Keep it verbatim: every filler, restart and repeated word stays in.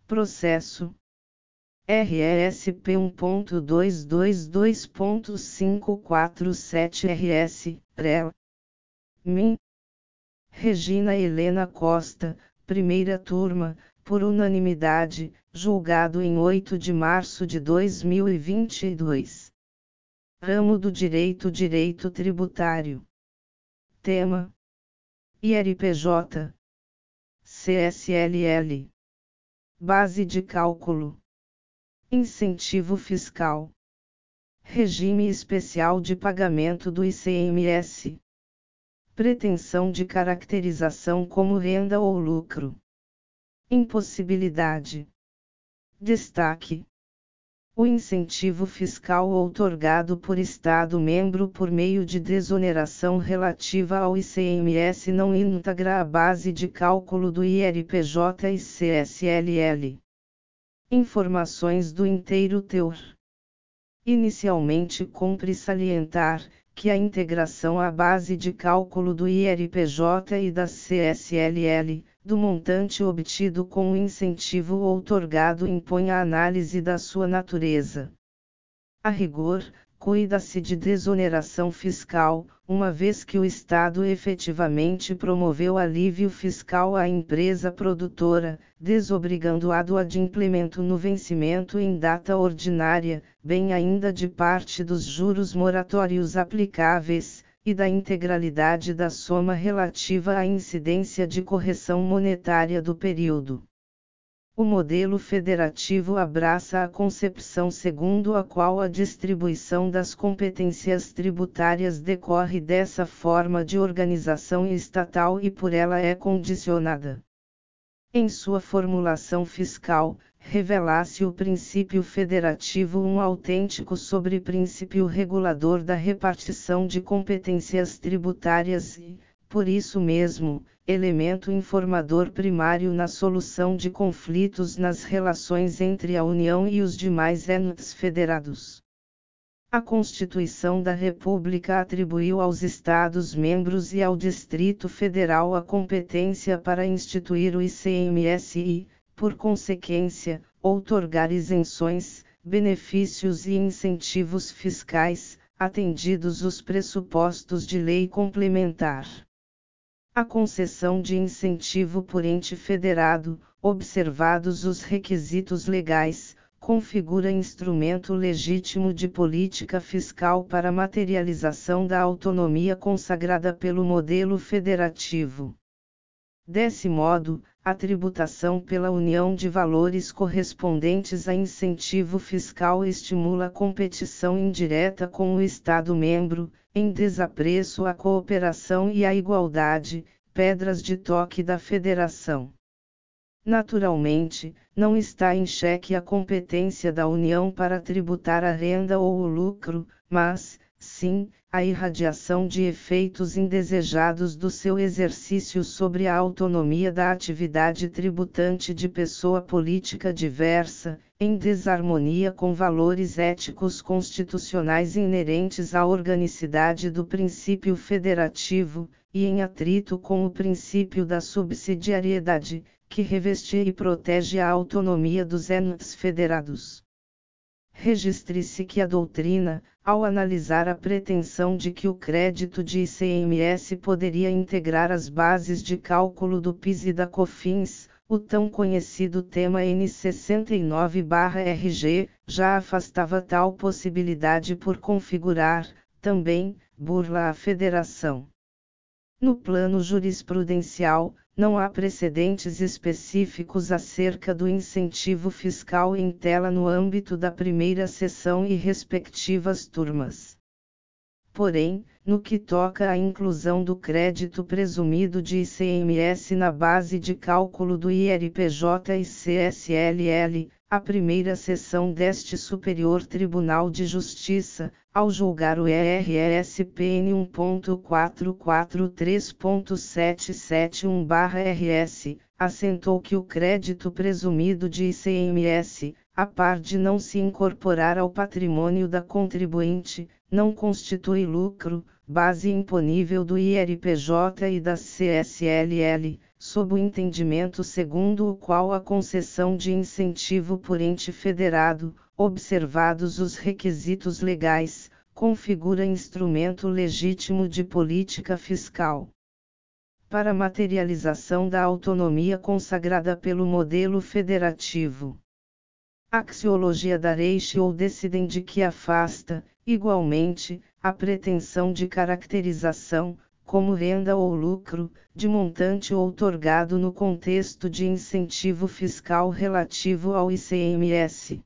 Processo R E S P um ponto duzentos e vinte e dois ponto quinhentos e quarenta e sete R S, R E L. Min. Regina Helena Costa, primeira turma, por unanimidade, julgado em oito de março de dois mil e vinte e dois. Ramo do Direito Direito Tributário. Tema: I R P J. C S L L. Base de cálculo. Incentivo fiscal. Regime especial de pagamento do I C M S. Pretensão de caracterização como renda ou lucro. Impossibilidade. Destaque: o incentivo fiscal outorgado por Estado-membro por meio de desoneração relativa ao I C M S não integra a base de cálculo do I R P J e C S L L. Informações do inteiro teor. Inicialmente cumpre salientar que a integração à base de cálculo do I R P J e da C S L L, do montante obtido com o incentivo outorgado impõe a análise da sua natureza. A rigor, cuida-se de desoneração fiscal, uma vez que o Estado efetivamente promoveu alívio fiscal à empresa produtora, desobrigando-a do adimplemento no vencimento em data ordinária, bem ainda de parte dos juros moratórios aplicáveis, e da integralidade da soma relativa à incidência de correção monetária do período. O modelo federativo abraça a concepção segundo a qual a distribuição das competências tributárias decorre dessa forma de organização estatal e por ela é condicionada. Em sua formulação fiscal, revela-se o princípio federativo um autêntico sobreprincípio regulador da repartição de competências tributárias e, por isso mesmo, elemento informador primário na solução de conflitos nas relações entre a União e os demais entes federados. A Constituição da República atribuiu aos Estados-membros e ao Distrito Federal a competência para instituir o I C M S e, por consequência, outorgar isenções, benefícios e incentivos fiscais, atendidos os pressupostos de lei complementar. A concessão de incentivo por ente federado, observados os requisitos legais, configura instrumento legítimo de política fiscal para materialização da autonomia consagrada pelo modelo federativo. Desse modo, a tributação pela União de valores correspondentes a incentivo fiscal estimula a competição indireta com o Estado-membro, em desapreço à cooperação e à igualdade, pedras de toque da Federação. Naturalmente, não está em xeque a competência da União para tributar a renda ou o lucro, mas, sim, a irradiação de efeitos indesejados do seu exercício sobre a autonomia da atividade tributante de pessoa política diversa, em desarmonia com valores éticos constitucionais inerentes à organicidade do princípio federativo, e em atrito com o princípio da subsidiariedade, que reveste e protege a autonomia dos entes federados. Registre-se que a doutrina, ao analisar a pretensão de que o crédito de I C M S poderia integrar as bases de cálculo do PIS e da COFINS, o tão conhecido tema N sessenta e nove barra R G, já afastava tal possibilidade por configurar, também, burla à federação. No plano jurisprudencial, não há precedentes específicos acerca do incentivo fiscal em tela no âmbito da primeira sessão e respectivas turmas. Porém, no que toca à inclusão do crédito presumido de I C M S na base de cálculo do I R P J e C S L L, a primeira sessão deste Superior Tribunal de Justiça, ao julgar o E R S P N um ponto quatrocentos e quarenta e três ponto setecentos e setenta e um barra R S, assentou que o crédito presumido de I C M S, a par de não se incorporar ao patrimônio da contribuinte, não constitui lucro, base imponível do I R P J e da C S L L, sob o entendimento segundo o qual a concessão de incentivo por ente federado, observados os requisitos legais, configura instrumento legítimo de política fiscal. Para materialização da autonomia consagrada pelo modelo federativo. Axiologia da reixe ou decidende que afasta, igualmente, a pretensão de caracterização, como renda ou lucro, de montante outorgado no contexto de incentivo fiscal relativo ao I C M S.